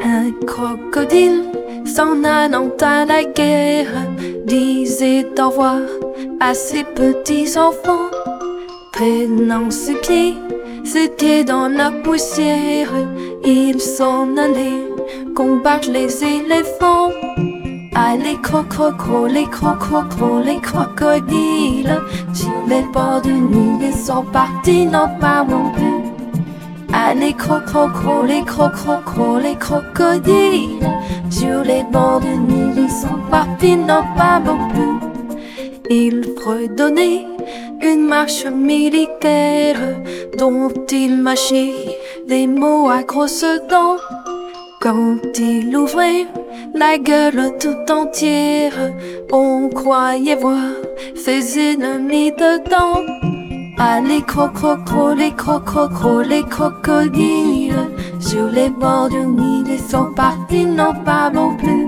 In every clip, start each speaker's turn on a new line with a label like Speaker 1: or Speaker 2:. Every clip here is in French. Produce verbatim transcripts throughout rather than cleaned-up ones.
Speaker 1: Un crocodile s'en allant à la guerre disait au revoir à ses petits enfants. Prenant ses pieds, c'était dans la poussière, il s'en allait combattre les éléphants. Allez crocro, les crocro, les crocodiles, sur les bords du Nil, ils sont partis, n'en parlons plus. Allez crocro, les crocro, les crocodiles, sur les bords du Nil, ils sont partis, n'en parlons plus. Il fredonnait une marche militaire dont il mâchait des mots à grosses dents. Quand il ouvrait la gueule tout entière, on croyait voir ses ennemis dedans. Allez crocro, les crocro, les crocodiles, sur les bords du Nil, ils sont partis, n'en parlons plus.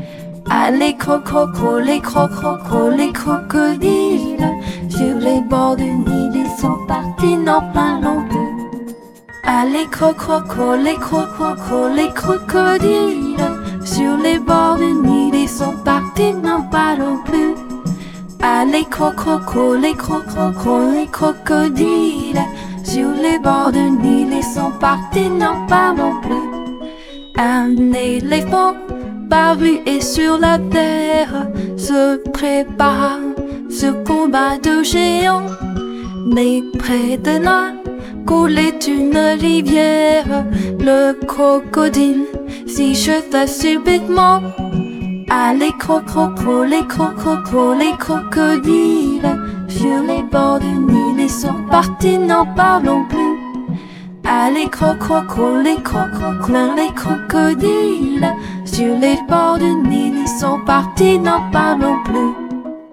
Speaker 1: Allez crocro, les crocro, les crocodiles, sur les bords du Nil, ils sont partis, n'en parlons plus. Allez crocro, les crocro, les crocodiles, sur les bords du Nil, ils sont partis, n'en parlons plus. Allez crocro, les crocro, les crocodiles, sur les bords du Nil, ils sont partis, n'en parlons plus. Un éléphant paru et sur la terre se prépara ce combat de géants. Mais près de là coulait une rivière, le crocodile s'y jeta subitement. Allez crocro, les crocro, les crocodiles, sur les bords du Nil, ils sont partis, n'en parlons plus. Allez crocro, les crocro, les crocodiles, sur les bords du Nil, ils sont partis, n'en parlons plus.